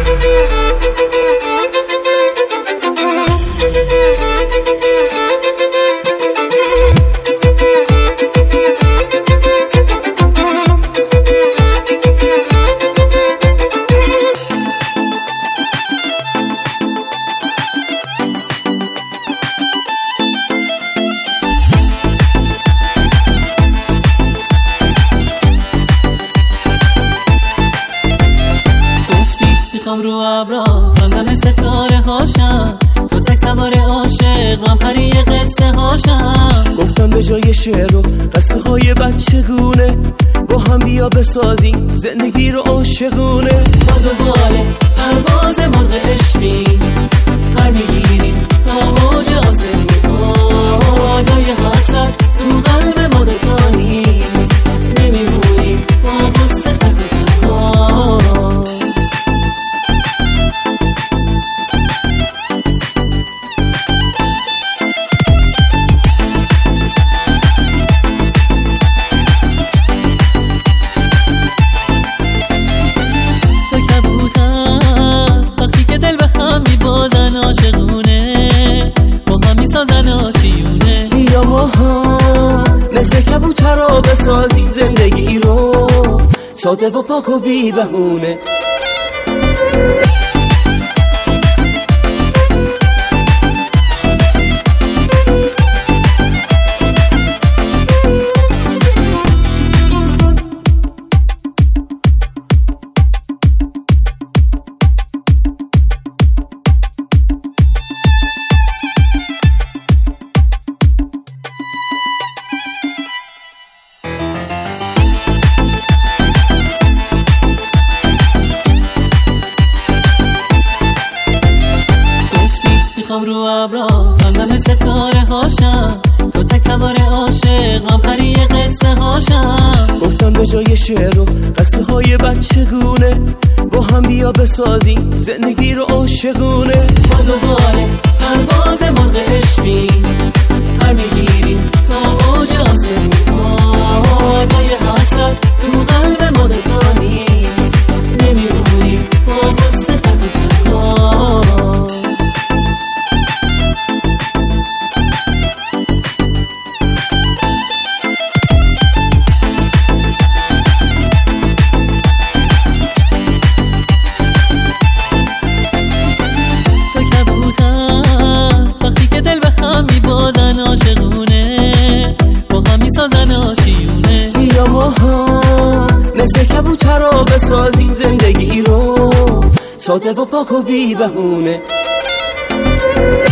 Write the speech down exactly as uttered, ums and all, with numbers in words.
رو ابرا خواندم ستاره هاشم، تو تک سوار عاشق من پری قصه هاشم. گفتم به جای شعر و قصه های بچگونه با هم بیا بسازیم زندگی رو عاشقونه. با دنبال پرواز مرغ عشقی پر میگیریم تا موج آسمون، جای حسرت تو قلب ما دوتا نیست، نمیمونیم با غصه تک تنها. مثل کبوترا بسازیم زندگی رو ساده و پاک و بی بهونه. رو ابرا خواندم ستاره هاشم، تو تک سوار عاشق من پری قصه هاشم. گفتم به جای شعر و قصه های بچگونه با هم بیا بسازیم زندگی رو عاشقونه. با دنبال پرواز مرغ عشقی پر میگیریم تا موج آسمون، جای حسرت تو قلب ما دوتا نیست، نمیمونیم با غصه تک تنها. مثل کبوترا بسازیم زندگی رو ساده و پاک و بی بهونه.